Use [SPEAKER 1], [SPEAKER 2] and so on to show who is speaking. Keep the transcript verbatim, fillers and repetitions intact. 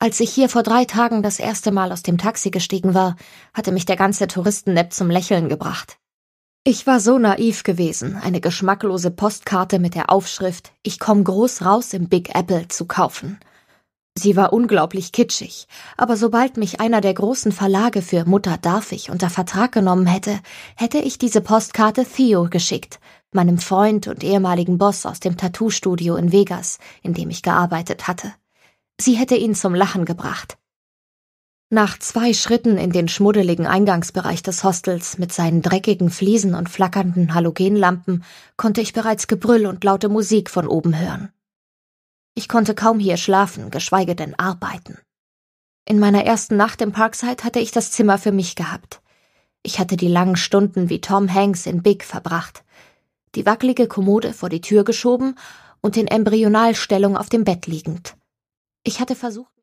[SPEAKER 1] Als ich hier vor drei Tagen das erste Mal aus dem Taxi gestiegen war, hatte mich der ganze Touristennepp zum Lächeln gebracht. Ich war so naiv gewesen, eine geschmacklose Postkarte mit der Aufschrift »Ich komm groß raus im Big Apple« zu kaufen. Sie war unglaublich kitschig, aber sobald mich einer der großen Verlage für Mutter darf ich unter Vertrag genommen hätte, hätte ich diese Postkarte Theo geschickt, meinem Freund und ehemaligen Boss aus dem Tattoo-Studio in Vegas, in dem ich gearbeitet hatte. Sie hätte ihn zum Lachen gebracht. Nach zwei Schritten in den schmuddeligen Eingangsbereich des Hostels mit seinen dreckigen Fliesen und flackernden Halogenlampen konnte ich bereits Gebrüll und laute Musik von oben hören. Ich konnte kaum hier schlafen, geschweige denn arbeiten. In meiner ersten Nacht im Parkside hatte ich das Zimmer für mich gehabt. Ich hatte die langen Stunden wie Tom Hanks in Big verbracht, die wackelige Kommode vor die Tür geschoben und in Embryonalstellung auf dem Bett liegend. Ich hatte versucht,